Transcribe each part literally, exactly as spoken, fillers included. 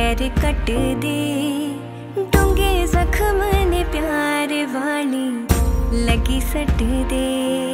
बगैर कट दे, डूंगे जख्म ने प्यार वाली लगी सट दे।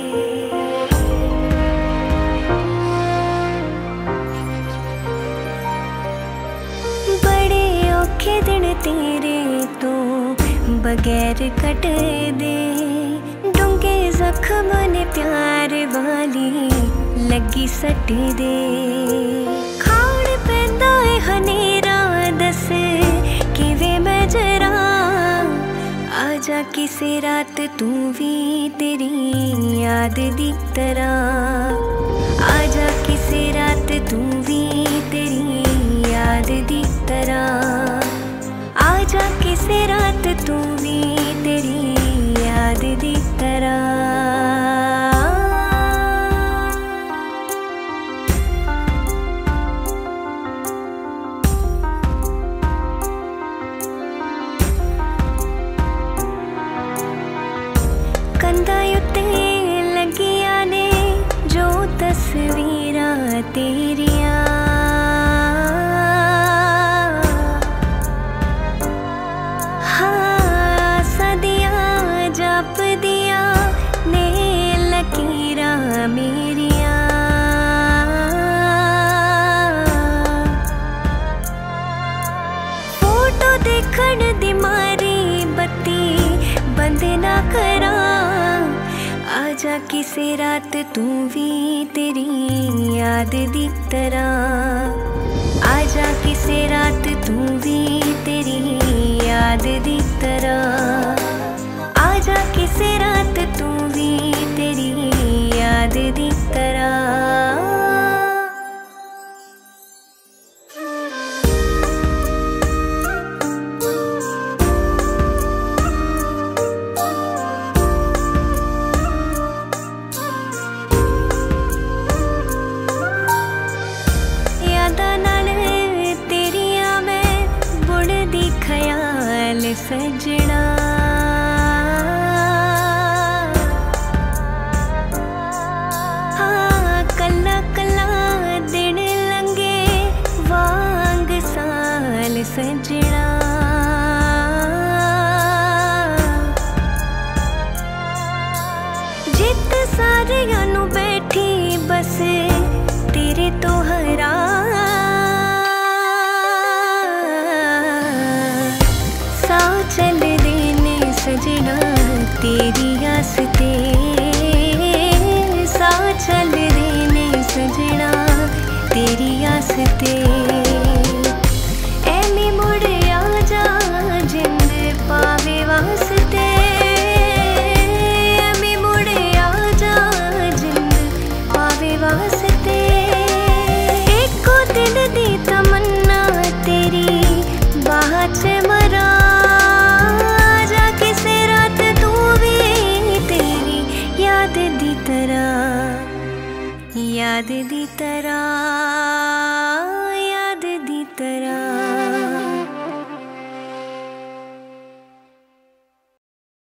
बड़े औखे दिन तेरे तो बगैर कट दे, डूंगे जख्म ने प्यार वाली लगी सट दे। खाण पैंदा है हनेरा दस किवें मैं जरा, आजा किसे रात तू भी तेरी याद दी तरह, आजा किसे रात तू भी तेरी याद दी तरह, आजा किसे रात तू भी तेरी याद दी तरह। कंधा उत्ते लगिया ने जो तस्वीरां तेरिया, हाँ सदिया जप दिया ने लकीरां मेरिया। फोटो देखण दी मारी बत्ती बंद ना करा, आजा किसे रात तू भी तेरी याद दी तरह, आजा किसे रात तू भी तेरी याद दी तरह, आजा किसे रात तू भी तेरी याद दी तरह। सजना हाँ कला कला दिन लंगे वांग साल सजना, जित सारियां नू बैठी बस तेरे तो हरा, चल देने सजना तेरी आस ते, सा चल देने सजना तेरी आस ते। ऐमी मुड़ आजा जिंद पावे वास्ते, ऐमी मुड़ आजा जिंद पावे वास्ते। एको दिल दी तमन्ना तेरी बाह च मरा, याद दी तरह